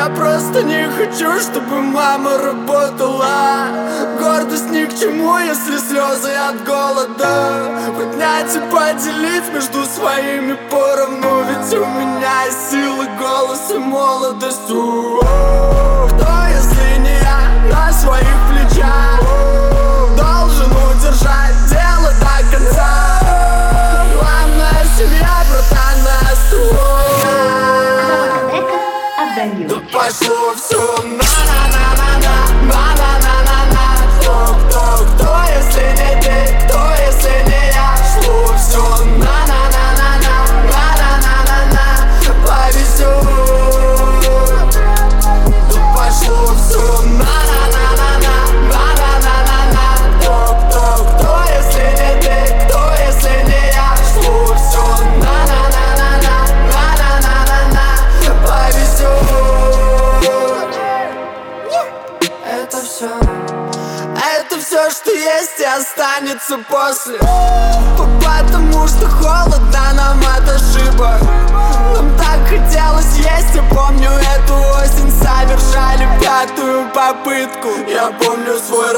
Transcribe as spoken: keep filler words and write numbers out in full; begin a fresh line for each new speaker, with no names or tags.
Я просто не хочу, чтобы мама работала. Гордость ни к чему, если слезы от голода. Поднять и поделить между своими поровну. Ведь у меня есть силы, голос и молодость. Кто, если не я, на своих плечах должен удержать дело до конца. Главное семья, братан, нас двое. Да пошло все на-на-на-на-на, на-на-на-на-на. Кто, кто, кто, если не ты, кто, если не я? Шло все на-на-на-на-на, на-на-на-на-на. Повезет. Да пошло все на-на-на-на-на, на-на-на-на-на. Кто, кто, кто, если не ты, кто, если не я? Шло все на-на-на-на-на, на-на-на-на-на. Повезет. Это все, это все, что есть и останется после. Потому что холодно нам от ошибок. Нам так хотелось есть, я помню эту осень. Совершали пятую попытку. Я помню свой